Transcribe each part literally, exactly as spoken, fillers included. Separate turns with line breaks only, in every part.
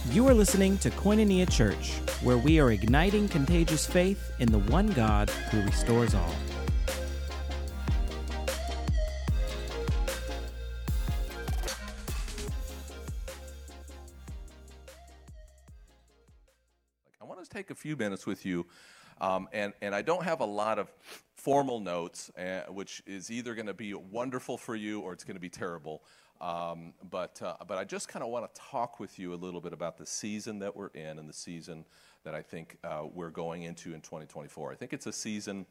You are listening to Koinonia Church, where we are igniting contagious faith in the one God who restores all.
I want to take a few minutes with you, um, and, and I don't have a lot of formal notes, uh, which is either going to be wonderful for you or it's going to be terrible. Um, but uh, but I just kind of want to talk with you a little bit about the season that we're in and the season that I think uh, we're going into in twenty twenty-four. I think it's a season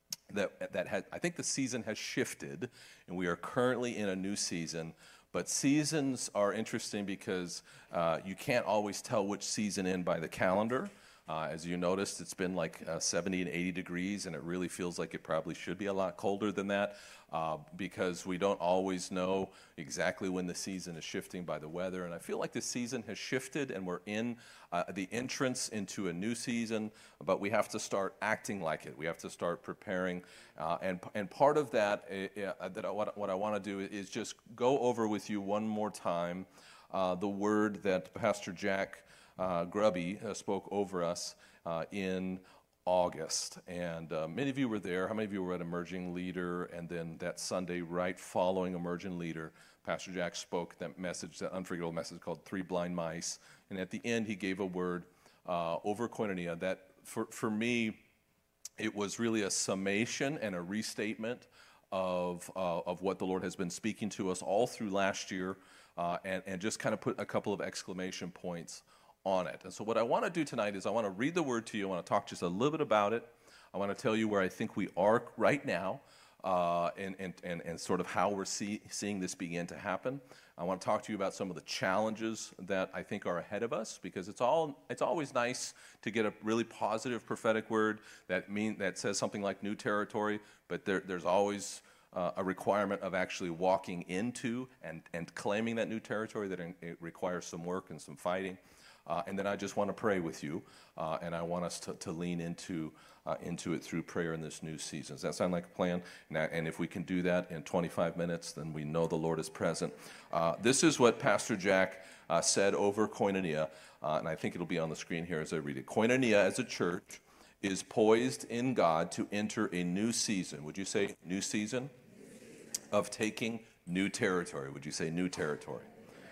that that has, I think the season has shifted, and we are currently in a new season. But seasons are interesting because uh, you can't always tell which season in by the calendar. Uh, as you noticed, it's been like uh, seventy and eighty degrees, and it really feels like it probably should be a lot colder than that uh, because we don't always know exactly when the season is shifting by the weather. And I feel like the season has shifted, and we're in uh, the entrance into a new season, but we have to start acting like it. We have to start preparing. Uh, and and part of that, uh, that I, what, what I want to do is just go over with you one more time uh, the word that Pastor Jack Uh, Grubby uh, spoke over us uh, in August. And uh, many of you were there. How many of you were at Emerging Leader? And then that Sunday, right following Emerging Leader, Pastor Jack spoke that message, that unforgettable message called Three Blind Mice. And at the end, he gave a word uh, over Koinonia that, for, for me, it was really a summation and a restatement of, uh, of what the Lord has been speaking to us all through last year, uh, and, and just kind of put a couple of exclamation points on it. And so what I want to do tonight is I want to read the word to you. I want to talk just a little bit about it. I want to tell you where I think we are right now uh, and, and, and, and sort of how we're see, seeing this begin to happen. I want to talk to you about some of the challenges that I think are ahead of us, because it's all it's always nice to get a really positive prophetic word that mean that says something like new territory, but there, there's always Uh, a requirement of actually walking into and, and claiming that new territory, that it requires some work and some fighting. Uh, and then I just want to pray with you, uh, and I want us to, to lean into uh, into it through prayer in this new season. Does that sound like a plan? And, I, and if we can do that in twenty-five minutes, then we know the Lord is present. Uh, this is what Pastor Jack uh, said over Koinonia, uh, and I think it'll be on the screen here as I read it. Koinonia as a church is poised in God to enter a new season. Would you say new season? Of taking new territory. Would you say new territory?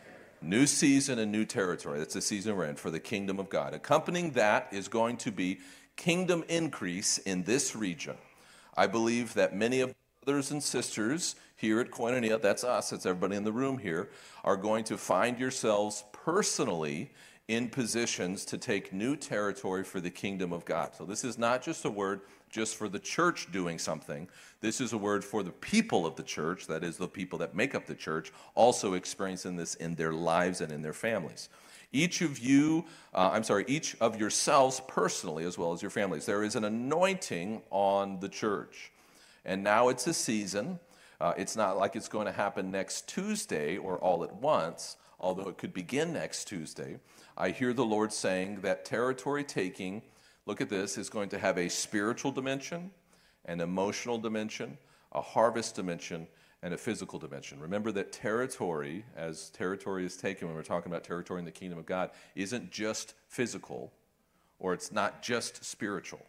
New season and new territory. That's the season we're in for the kingdom of God. Accompanying that is going to be kingdom increase in this region. I believe that many of brothers and sisters here at Koinonia, that's us, that's everybody in the room here, are going to find yourselves personally in positions to take new territory for the kingdom of God. So this is not just a word just for the church doing something. This is a word for the people of the church, that is the people that make up the church, also experiencing this in their lives and in their families. Each of you, uh, I'm sorry, each of yourselves personally as well as your families, there is an anointing on the church. And now it's a season. Uh, it's not like it's going to happen next Tuesday or all at once, although it could begin next Tuesday. I hear the Lord saying that territory taking, look at this, is going to have a spiritual dimension, an emotional dimension, a harvest dimension, and a physical dimension. Remember that territory, as territory is taken when we're talking about territory in the kingdom of God, isn't just physical, or it's not just spiritual.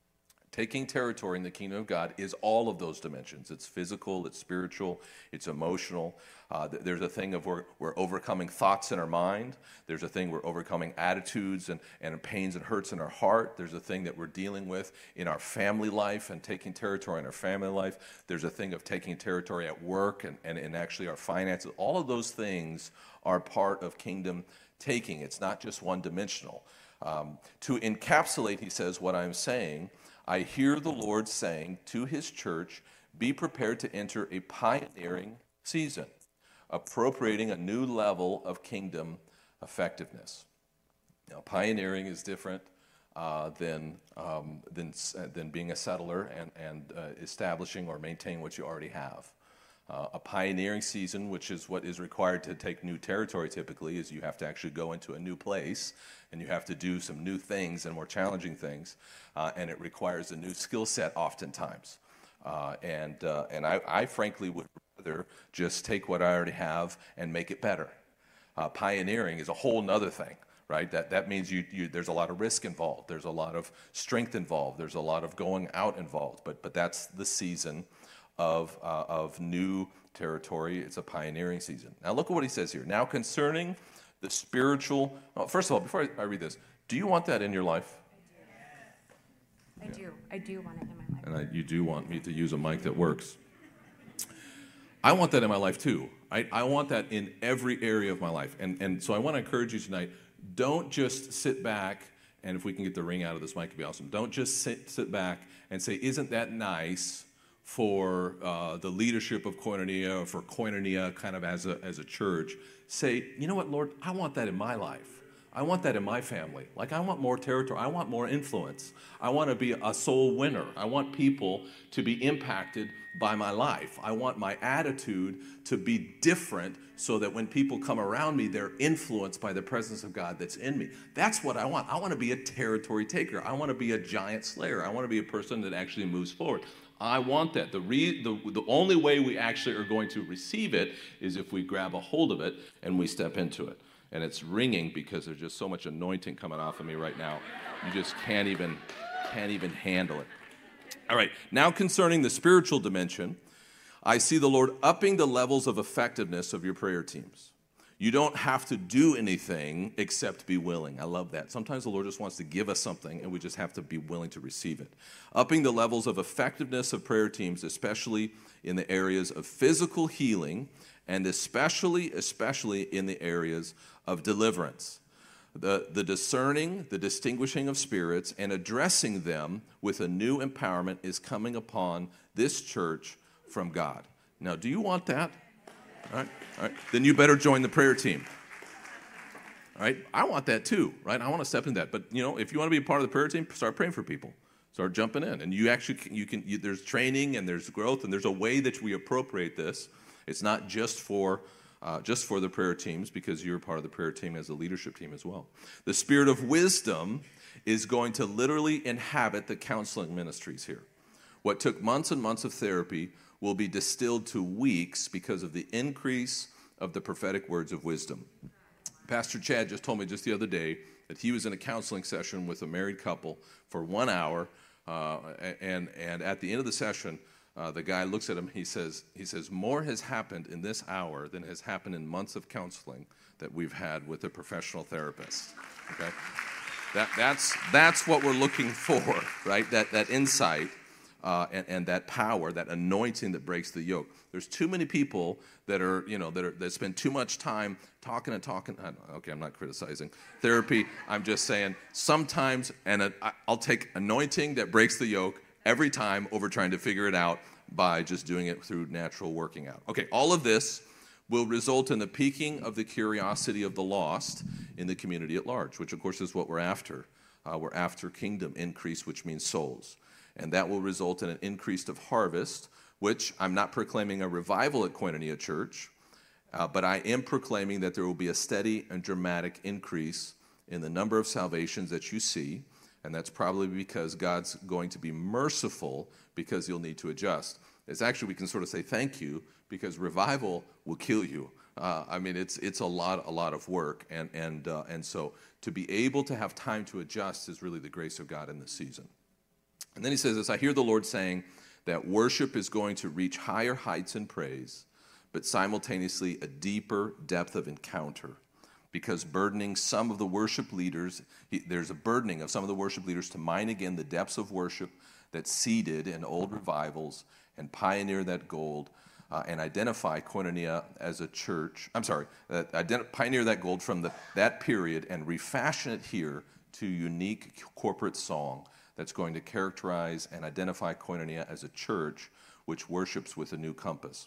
Taking territory in the kingdom of God is all of those dimensions. It's physical, it's spiritual, it's emotional. Uh, there's a thing of we're, we're overcoming thoughts in our mind. There's a thing we're overcoming attitudes and, and pains and hurts in our heart. There's a thing that we're dealing with in our family life and taking territory in our family life. There's a thing of taking territory at work and, and, and actually our finances. All of those things are part of kingdom taking. It's not just one-dimensional. Um, to encapsulate, he says, what I'm saying, I hear the Lord saying to his church, be prepared to enter a pioneering season, appropriating a new level of kingdom effectiveness. Now, pioneering is different uh, than, um, than, uh, than being a settler and, and uh, establishing or maintaining what you already have. Uh, a pioneering season, which is what is required to take new territory typically, is you have to actually go into a new place and you have to do some new things and more challenging things, uh, and it requires a new skill set oftentimes. Uh, and uh, and I, I frankly would rather just take what I already have and make it better. Uh, pioneering is a whole nother thing, right? That that means you, you there's a lot of risk involved. There's a lot of strength involved. There's a lot of going out involved. But but that's the season of uh, of new territory. It's a pioneering season. Now look at what he says here. Now concerning the spiritual. Oh, first of all, before I, I read this, do you want that in your life?
I do. I do. I do want it in my life.
And I, you do want me to use a mic that works. I want that in my life too. I, I want that in every area of my life. And, and so I want to encourage you tonight, don't just sit back, and if we can get the ring out of this mic, it'd be awesome. Don't just sit, sit back and say, isn't that nice for uh, the leadership of Koinonia, or for Koinonia kind of as a, as a church. Say, you know what, Lord, I want that in my life. I want that in my family. Like, I want more territory. I want more influence. I want to be a soul winner. I want people to be impacted by my life. I want my attitude to be different so that when people come around me, they're influenced by the presence of God that's in me. That's what I want. I want to be a territory taker. I want to be a giant slayer. I want to be a person that actually moves forward. I want that. The, re, the, the only way we actually are going to receive it is if we grab a hold of it and we step into it. And it's ringing because there's just so much anointing coming off of me right now. You just can't even, can't even handle it. All right, now concerning the spiritual dimension, I see the Lord upping the levels of effectiveness of your prayer teams. You don't have to do anything except be willing. I love that. Sometimes the Lord just wants to give us something, and we just have to be willing to receive it. Upping the levels of effectiveness of prayer teams, especially in the areas of physical healing, and especially, especially in the areas of deliverance. The, the discerning, the distinguishing of spirits, and addressing them with a new empowerment is coming upon this church from God. Now, do you want that? All right, all right. Then you better join the prayer team. All right, I want that too, right? I want to step into that. But, you know, if you want to be a part of the prayer team, start praying for people. Start jumping in. And you actually, can, you can. You, there's training and there's growth and there's a way that we appropriate this. It's not just for uh, just for the prayer teams, because you're part of the prayer team as a leadership team as well. The spirit of wisdom is going to literally inhabit the counseling ministries here. What took months and months of therapy will be distilled to weeks because of the increase of the prophetic words of wisdom. Pastor Chad just told me just the other day that he was in a counseling session with a married couple for one hour, uh, and, and at the end of the session, Uh, the guy looks at him, he says, he says, more has happened in this hour than has happened in months of counseling that we've had with a professional therapist. Okay? That, that's, that's what we're looking for, right? That, that insight uh, and, and that power, that anointing that breaks the yoke. There's too many people that are, you know, that, are, that spend too much time talking and talking. I don't, okay, I'm not criticizing therapy. I'm just saying sometimes, and a, I'll take anointing that breaks the yoke every time over trying to figure it out by just doing it through natural working out. Okay, all of this will result in the piquing of the curiosity of the lost in the community at large, which of course is what we're after. Uh, we're after kingdom increase, which means souls. And that will result in an increase of harvest, which I'm not proclaiming a revival at Koinonia Church, uh, but I am proclaiming that there will be a steady and dramatic increase in the number of salvations that you see. And that's probably because God's going to be merciful because you'll need to adjust. It's actually, we can sort of say thank you because revival will kill you. Uh, I mean, it's it's a lot a lot of work. And, and, uh, and so to be able to have time to adjust is really the grace of God in this season. And then he says this, I hear the Lord saying that worship is going to reach higher heights in praise, but simultaneously a deeper depth of encounter. Because burdening some of the worship leaders, he, there's a burdening of some of the worship leaders to mine again the depths of worship that's seeded in old revivals and pioneer that gold uh, and identify Koinonia as a church. I'm sorry, uh, ident- pioneer that gold from the, that period and refashion it here to unique corporate song that's going to characterize and identify Koinonia as a church which worships with a new compass.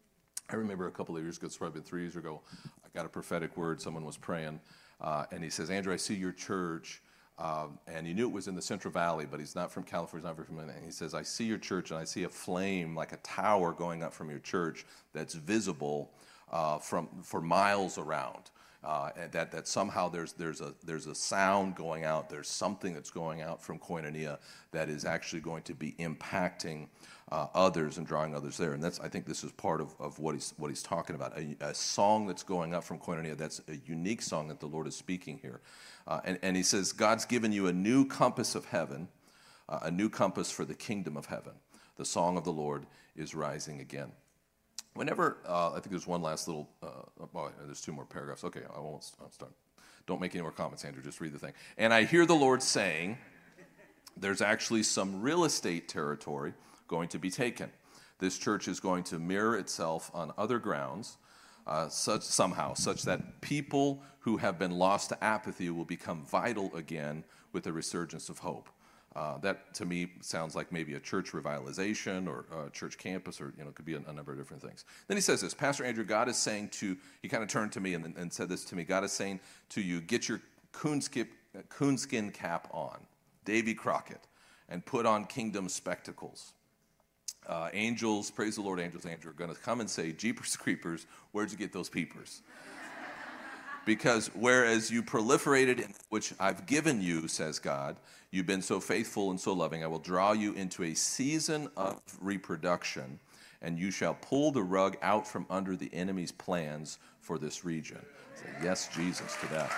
I remember a couple of years ago, it's probably been three years ago, I got a prophetic word, someone was praying, uh, and he says, Andrew, I see your church, um, and he knew it was in the Central Valley, but he's not from California, he's not from, and he says, I see your church, and I see a flame like a tower going up from your church that's visible uh, from for miles around. Uh, and that, that somehow there's there's a there's a sound going out, there's something that's going out from Koinonia that is actually going to be impacting uh, others and drawing others there. And that's I think this is part of, of what he's what he's talking about. A, a song that's going up from Koinonia, that's a unique song that the Lord is speaking here. Uh, and, and he says, God's given you a new compass of heaven, uh, a new compass for the kingdom of heaven. The song of the Lord is rising again. Whenever, uh, I think there's one last little, uh, oh, there's two more paragraphs. Okay, I won't I'll start. Don't make any more comments, Andrew. Just read the thing. And I hear the Lord saying, there's actually some real estate territory going to be taken. This church is going to mirror itself on other grounds, uh, such somehow, such that people who have been lost to apathy will become vital again with a resurgence of hope. Uh, that, to me, sounds like maybe a church revitalization or a church campus, or, you know, it could be a, a number of different things. Then he says this, Pastor Andrew, God is saying to, he kind of turned to me and, and said this to me, God is saying to you, get your coonskin, coonskin cap on, Davy Crockett, and put on kingdom spectacles. Uh, angels, praise the Lord, angels, Andrew, are going to come and say, Jeepers Creepers, where'd you get those peepers? Because whereas you proliferated in which I've given you, says God, you've been so faithful and so loving, I will draw you into a season of reproduction, and you shall pull the rug out from under the enemy's plans for this region. Say, yes, Jesus, to that.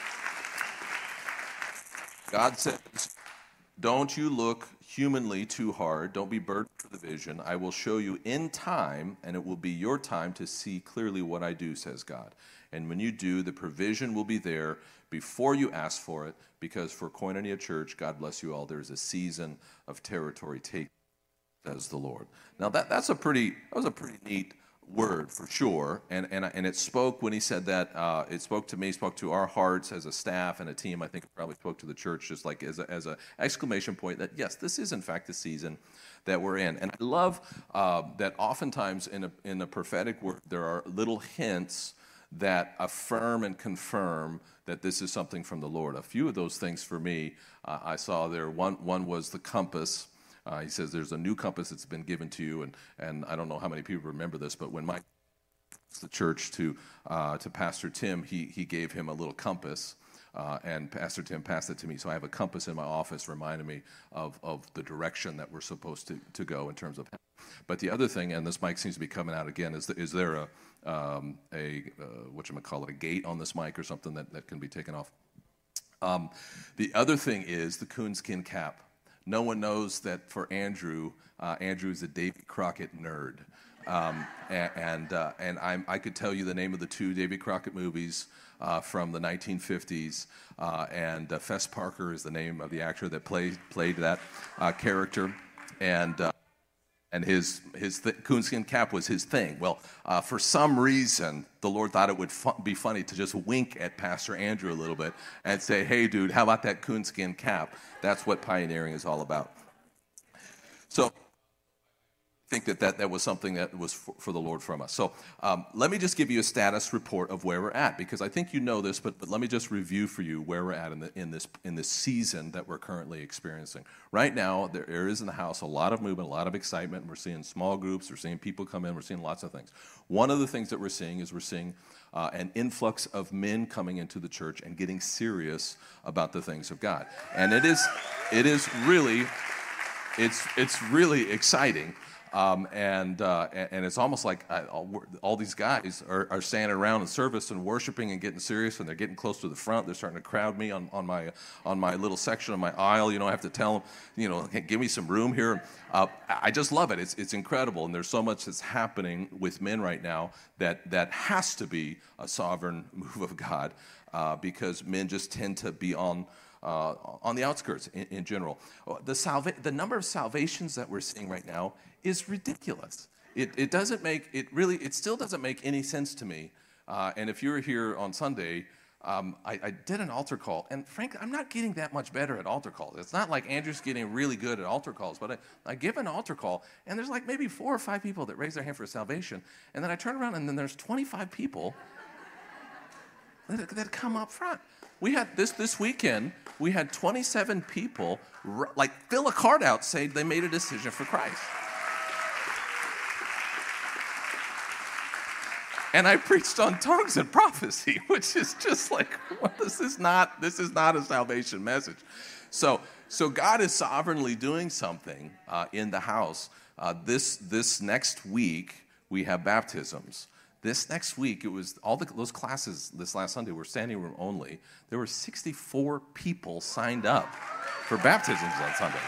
God says, don't you look humanly too hard. Don't be burdened for the vision. I will show you in time, and it will be your time to see clearly what I do, says God. And when you do, the provision will be there before you ask for it, because for Koinonia Church, God bless you all, there's a season of territory taken, says the Lord. Now that that's a pretty that was a pretty neat word for sure, and and and it spoke when he said that. Uh, it spoke to me, spoke to our hearts as a staff and a team. I think it probably spoke to the church just like as a, as a exclamation point that yes, this is in fact the season that we're in. And I love uh, that oftentimes in a in a prophetic word there are little hints that affirm and confirm that this is something from the Lord. A few of those things for me, uh, I saw there. One one was the compass. Uh, he says there's a new compass that's been given to you, and and I don't know how many people remember this, but when Mike the church to uh, to Pastor Tim, he he gave him a little compass, uh, and Pastor Tim passed it to me. So I have a compass in my office reminding me of of the direction that we're supposed to to go in terms of. But the other thing, and this mic seems to be coming out again, is is there a um, a uh, whatchamacallit, a gate on this mic or something that, that can be taken off? Um, the other thing is the coonskin cap. No one knows that for Andrew, uh, Andrew is a Davy Crockett nerd. Um, and and, uh, and I'm, I could tell you the name of the two Davy Crockett movies uh, from the nineteen fifties, uh, and uh, Fess Parker is the name of the actor that played played that uh, character, and uh, and his his th- coonskin cap was his thing. Well, uh, for some reason, the Lord thought it would fu- be funny to just wink at Pastor Andrew a little bit and say, "Hey, dude, how about that coonskin cap?" That's what pioneering is all about. So. I think that, that that was something that was for, for the Lord from us. So um, let me just give you a status report of where we're at, because I think you know this, but, but let me just review for you where we're at in, the, in this in this season that we're currently experiencing. Right now, there is in the house a lot of movement, a lot of excitement. We're seeing small groups, we're seeing people come in, we're seeing lots of things. One of the things that we're seeing is we're seeing uh, an influx of men coming into the church and getting serious about the things of God. And it is it is really, it's it's really exciting. Um, and, uh, and it's almost like I, all, all these guys are, are standing around in service and worshiping and getting serious, and they're getting close to the front. They're starting to crowd me on, on my on my little section of my aisle. You know, I have to tell them, you know, hey, give me some room here. Uh, I just love it. It's it's incredible, and there's so much that's happening with men right now that that has to be a sovereign move of God, uh, because men just tend to be on. Uh, on the outskirts in, in general. The salva- the number of salvations that we're seeing right now is ridiculous. It, it doesn't make, it really, it still doesn't make any sense to me. Uh, and if you were here on Sunday, um, I, I did an altar call, and frankly, I'm not getting that much better at altar calls. It's not like Andrew's getting really good at altar calls, but I, I give an altar call, and there's like maybe four or five people that raise their hand for salvation, and then I turn around, and then there's twenty-five people that, that come up front. We had this this weekend, we had twenty-seven people like fill a card out saying they made a decision for Christ. and I preached on tongues and prophecy, which is just like, well, this is not this is not a salvation message. So, so God is sovereignly doing something uh, in the house. Uh, this this next week we have baptisms. This next week, it was all the, those classes this last Sunday were standing room only. There were sixty-four people signed up for baptisms on Sunday.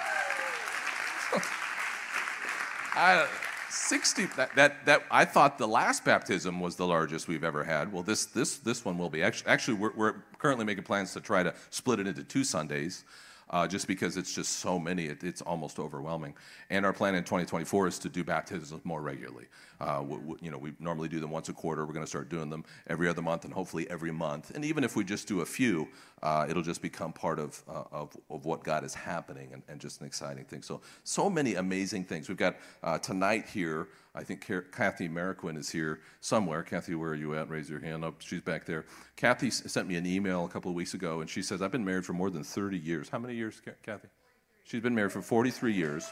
I, sixty that, that that I thought the last baptism was the largest we've ever had. Well, this this this one will be. Actually, actually we're, we're currently making plans to try to split it into two Sundays. Uh, just because it's just so many, it, it's almost overwhelming. And our plan in twenty twenty-four is to do baptisms more regularly. Uh, we, we, you know, we normally do them once a quarter. We're going to start doing them every other month and hopefully every month. And even if we just do a few, uh, it'll just become part of, uh, of of what God is happening and, and just an exciting thing. So, so many amazing things. We've got uh, tonight here, I think Kathy Mariquin is here somewhere. Kathy, where are you at? Raise your hand up. She's back there. Kathy sent me an email a couple of weeks ago, and she says, I've been married for more than thirty years. How many years, Kathy? She's been married for forty-three years.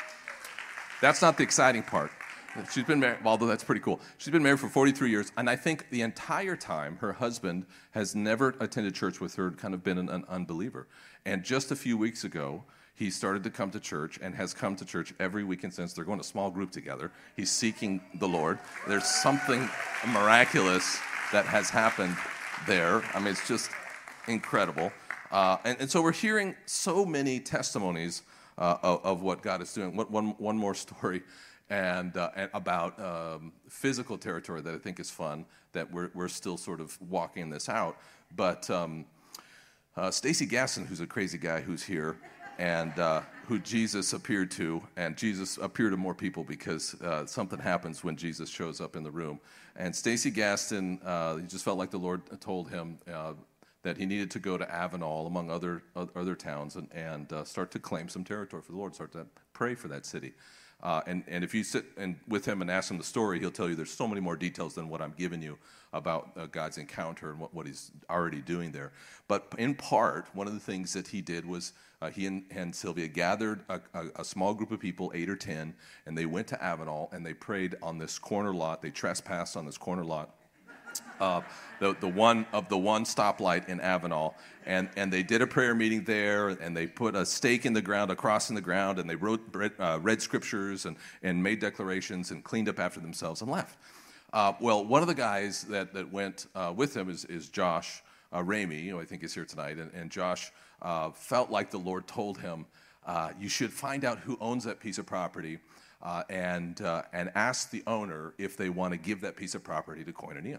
That's not the exciting part. She's been married, although that's pretty cool. She's been married for forty-three years, and I think the entire time her husband has never attended church with her, kind of been an, an unbeliever. And just a few weeks ago, he started to come to church and has come to church every weekend since. They're going to small group together. He's seeking the Lord. There's something miraculous that has happened there. I mean, it's just incredible. Uh, and, and so we're hearing so many testimonies uh, of, of what God is doing. One, one, one more story and, uh, and about um, physical territory that I think is fun, that we're, we're still sort of walking this out. But um, uh, Stacy Gaston, who's a crazy guy who's here, and uh, who Jesus appeared to, and Jesus appeared to more people because uh, something happens when Jesus shows up in the room. And Stacy Gaston, uh, he just felt like the Lord told him uh, that he needed to go to Avenal, among other other towns, and, and uh, start to claim some territory for the Lord, start to pray for that city. Uh, and, and if you sit and with him and ask him the story, he'll tell you there's so many more details than what I'm giving you about uh, God's encounter and what, what he's already doing there. But in part, one of the things that he did was uh, he and, and Sylvia gathered a, a, a small group of people, eight or ten, and they went to Avenal and they prayed on this corner lot. They trespassed on this corner lot. Uh, the the one of the one stoplight in Avenal, and and they did a prayer meeting there, and they put a stake in the ground, a cross in the ground, and they wrote uh, read scriptures and and made declarations and cleaned up after themselves and left. Uh, well, one of the guys that that went uh, with them is is Josh uh, Ramey, who I think is here tonight, and, and Josh uh, felt like the Lord told him, uh, you should find out who owns that piece of property, uh, and uh, and ask the owner if they want to give that piece of property to Koinonia.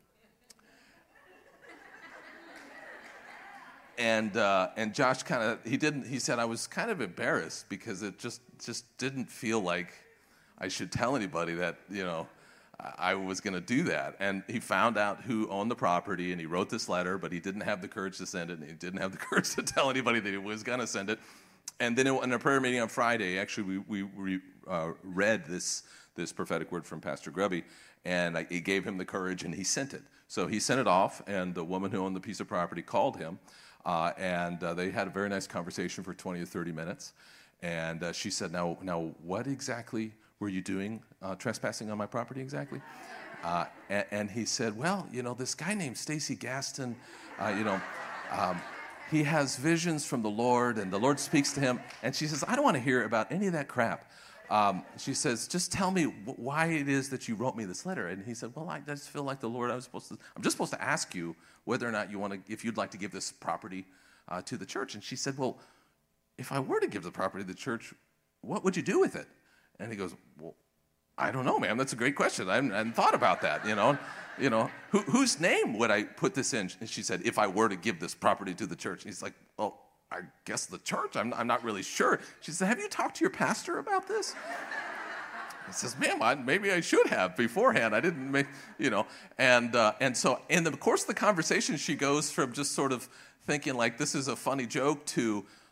And uh, and Josh kind of, he didn't, he said, I was kind of embarrassed because it just just didn't feel like I should tell anybody that, you know, I was going to do that. And he found out who owned the property, and he wrote this letter, but he didn't have the courage to send it, and he didn't have the courage to tell anybody that he was going to send it. And then in a prayer meeting on Friday, actually, we, we uh, read this this prophetic word from Pastor Grubby, and I, he gave him the courage, and he sent it. So he sent it off, and the woman who owned the piece of property called him, Uh, and uh, they had a very nice conversation for twenty or thirty minutes. And uh, she said, now, now, what exactly were you doing uh, trespassing on my property exactly? Uh, and, and he said, well, you know, this guy named Stacy Gaston, uh, you know, um, he has visions from the Lord, and the Lord speaks to him. And she says, I don't want to hear about any of that crap. Um, she says, just tell me w- why it is that you wrote me this letter. And he said, well, I just feel like the Lord, I was supposed to, I'm just supposed to ask you whether or not you want to, if you'd like to give this property uh, to the church. And she said, well, if I were to give the property to the church, what would you do with it? And he goes, well, I don't know, ma'am. That's a great question. I hadn't, I hadn't thought about that, you know. You know, Who, whose name would I put this in? And she said, if I were to give this property to the church. And he's like, well, I guess the church. I'm, I'm not really sure. She said, have you talked to your pastor about this? He says, ma'am, I, maybe I should have beforehand. I didn't make, you know. And uh, and so in the course of the conversation, she goes from just sort of thinking like this is a funny joke to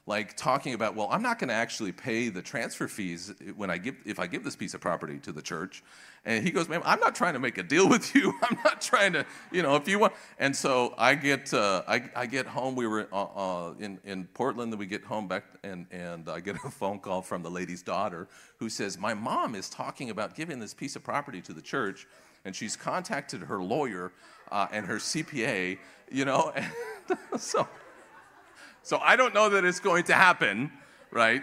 like talking about, well, I'm not going to actually pay the transfer fees when I give if I give this piece of property to the church. And he goes, man, I'm not trying to make a deal with you. I'm not trying to, you know, if you want. And so I get uh, I, I get home. We were uh, uh, in in Portland. Then we get home back, and and I get a phone call from the lady's daughter who says, my mom is talking about giving this piece of property to the church, and she's contacted her lawyer uh, and her C P A, you know. And so. So I don't know that it's going to happen, right?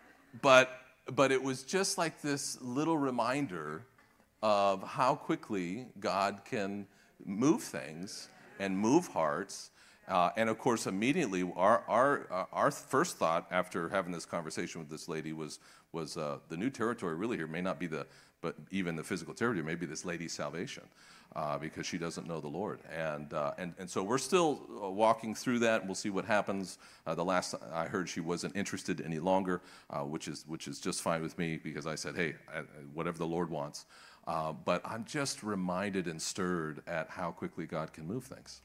But but it was just like this little reminder of how quickly God can move things and move hearts. Uh, and of course, immediately, our our uh, our first thought after having this conversation with this lady was was uh, the new territory really here may not be the but even the physical territory, may be this lady's salvation. Uh, because she doesn't know the Lord. And, uh, and and so we're still uh, walking through that. We'll see what happens. Uh, the last I heard, she wasn't interested any longer, uh, which is which is just fine with me, because I said, hey, I, whatever the Lord wants. Uh, but I'm just reminded and stirred at how quickly God can move things.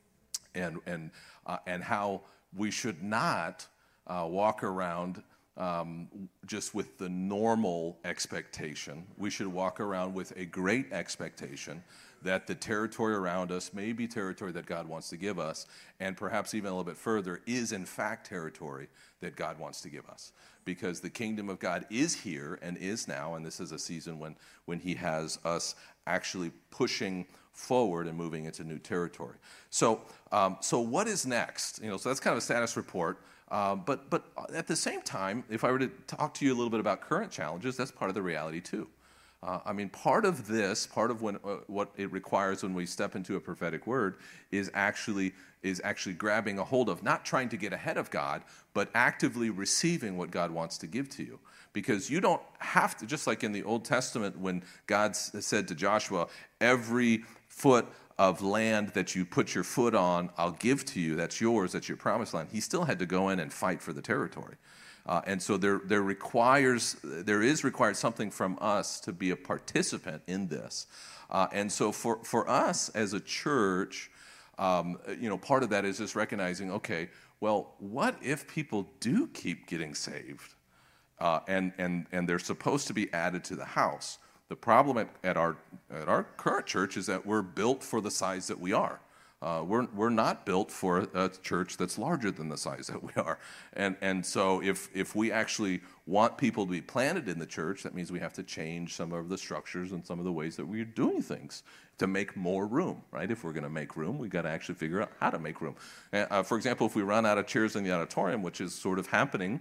And, and, uh, and how we should not uh, walk around Um, just with the normal expectation. We should walk around with a great expectation that the territory around us may be territory that God wants to give us, and perhaps even a little bit further, is in fact territory that God wants to give us. Because the kingdom of God is here and is now, and this is a season when, when he has us actually pushing forward and moving into new territory. So, um, so what is next? You know, so that's kind of a status report. Uh, but but at the same time, if I were to talk to you a little bit about current challenges, that's part of the reality too. Uh, I mean, part of this, part of when, uh, what it requires when we step into a prophetic word is actually is actually grabbing a hold of, not trying to get ahead of God, but actively receiving what God wants to give to you. Because you don't have to, just like in the Old Testament when God said to Joshua, every foot of land that you put your foot on, I'll give to you. That's yours. That's your promised land. He still had to go in and fight for the territory. Uh, and so there, there requires, there is required something from us to be a participant in this. Uh, and so for, for us as a church, um, you know, part of that is just recognizing, okay, well, what if people do keep getting saved? Uh, and, and, and they're supposed to be added to the house. The problem at, at our at our current church is that we're built for the size that we are. Uh, we're we're not built for a church that's larger than the size that we are. And and so if if we actually want people to be planted in the church, that means we have to change some of the structures and some of the ways that we're doing things to make more room, right? If we're going to make room, we've got to actually figure out how to make room. Uh, for example, if we run out of chairs in the auditorium, which is sort of happening,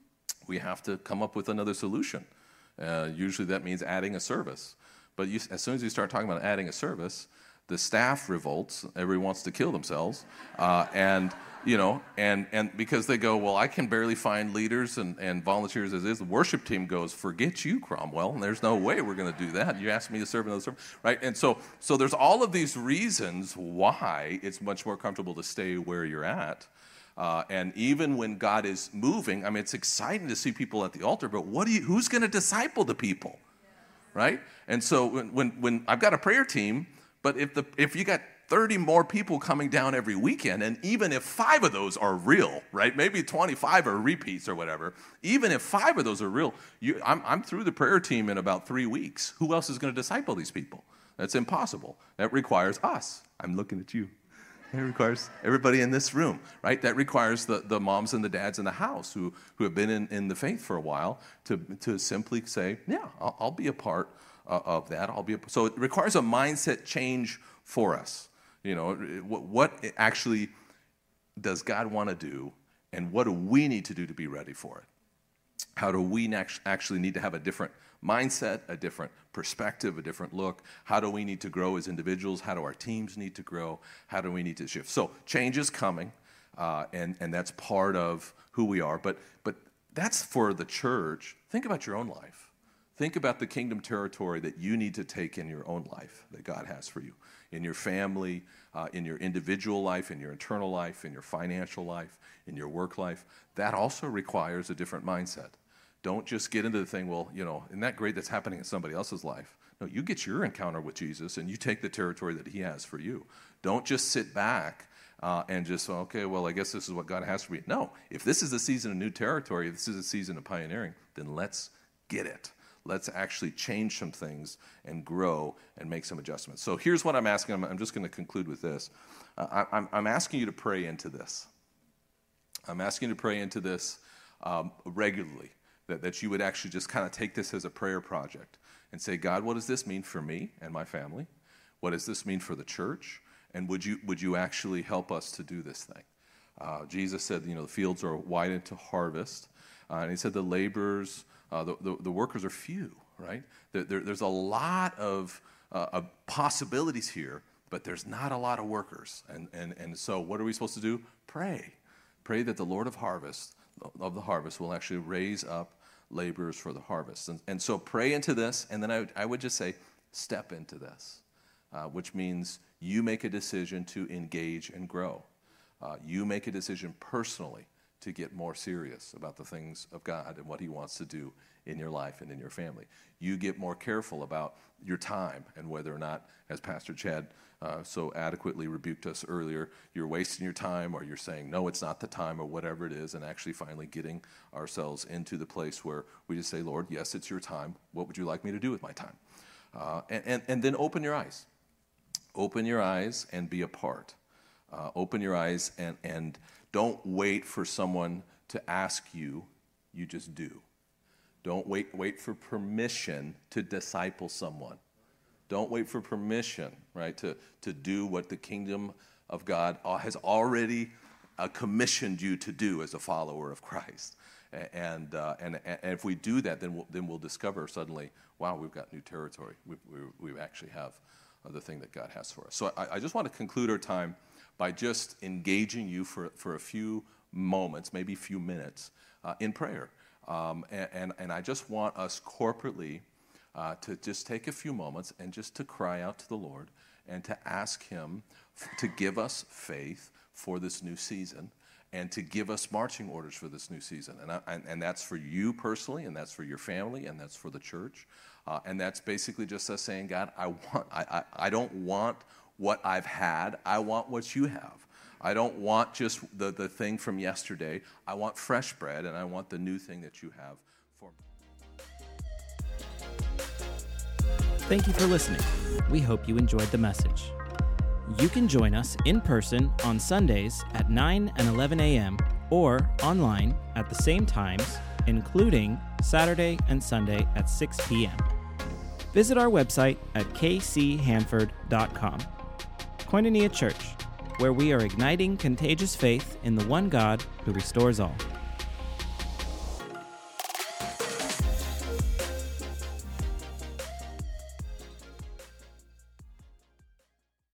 we have to come up with another solution. Uh, usually that means adding a service. But you, as soon as you start talking about adding a service, the staff revolts. Everyone wants to kill themselves. Uh, and, you know, and, and because they go, well, I can barely find leaders and, and volunteers as is. The worship team goes, forget you, Cromwell. And there's no way we're going to do that. You asked me to serve another service, right? And so, so there's all of these reasons why it's much more comfortable to stay where you're at. Uh, and even when God is moving, I mean, it's exciting to see people at the altar, but what do you, who's going to disciple the people, right? And so when, when, when I've got a prayer team, but if the if you got thirty more people coming down every weekend, and even if five of those are real, right? Maybe twenty-five are repeats or whatever. Even if five of those are real, you, I'm, I'm through the prayer team in about three weeks. Who else is going to disciple these people? That's impossible. That requires us. I'm looking at you. It requires everybody in this room, right? That requires the, the moms and the dads in the house who, who have been in, in the faith for a while to, to simply say, yeah, I'll, I'll be a part uh, of that. I'll be a, so it requires a mindset change for us. You know, what, what actually does God want to do, and what do we need to do to be ready for it? How do we actually need to have a different mindset, a different perspective, a different look? How do we need to grow as individuals? How do our teams need to grow? How do we need to shift? So change is coming, uh, and, and that's part of who we are. But, but that's for the church. Think about your own life. Think about the kingdom territory that you need to take in your own life that God has for you, in your family, uh, in your individual life, in your internal life, in your financial life, in your work life. That also requires a different mindset. Don't just get into the thing, well, you know, isn't that great that's happening in somebody else's life? No, you get your encounter with Jesus and you take the territory that he has for you. Don't just sit back uh, and just, okay, well, I guess this is what God has for me. No, if this is a season of new territory, if this is a season of pioneering, then let's get it. Let's actually change some things and grow and make some adjustments. So here's what I'm asking. I'm, I'm just going to conclude with this. Uh, I, I'm, I'm asking you to pray into this. I'm asking you to pray into this um, regularly, that, that you would actually just kind of take this as a prayer project and say, God, what does this mean for me and my family? What does this mean for the church? And would you would you actually help us to do this thing? Uh, Jesus said, you know, the fields are wide into harvest. Uh, and he said the laborers, uh, the, the, the workers are few, right? There, there, there's a lot of, uh, of possibilities here, but there's not a lot of workers. And, and, and so what are we supposed to do? Pray. Pray that the Lord of harvest, of the harvest will actually raise up laborers for the harvest. And, and so pray into this, and then I would, I would just say, step into this, uh, which means you make a decision to engage and grow. Uh, you make a decision personally to get more serious about the things of God and what he wants to do in your life and in your family. You get more careful about your time and whether or not, as Pastor Chad uh, so adequately rebuked us earlier, you're wasting your time or you're saying, no, it's not the time or whatever it is, and actually finally getting ourselves into the place where we just say, Lord, yes, it's your time. What would you like me to do with my time? Uh, and, and, and then open your eyes. Open your eyes and be a part. Uh, open your eyes and, and don't wait for someone to ask you. You just do. Don't wait, wait for permission to disciple someone. Don't wait for permission, right, to, to do what the kingdom of God has already uh, commissioned you to do as a follower of Christ. And, uh, and, and if we do that, then we'll, then we'll discover suddenly, wow, we've got new territory. We, we, we actually have the thing that God has for us. So I, I just want to conclude our time by just engaging you for, for a few moments, maybe a few minutes, uh, in prayer. Um, and, and, and I just want us corporately uh, to just take a few moments and just to cry out to the Lord and to ask him f- to give us faith for this new season and to give us marching orders for this new season. And, I, and, and that's for you personally, and that's for your family, and that's for the church. Uh, and that's basically just us saying, God, I want, I, I, I don't want what I've had. I want what you have. I don't want just the, the thing from yesterday. I want fresh bread, and I want the new thing that you have for me.
Thank you for listening. We hope you enjoyed the message. You can join us in person on Sundays at nine and eleven a.m. or online at the same times, including Saturday and Sunday at six p.m. Visit our website at k c hanford dot com. Koinonia Church, where we are igniting contagious faith in the one God who restores all.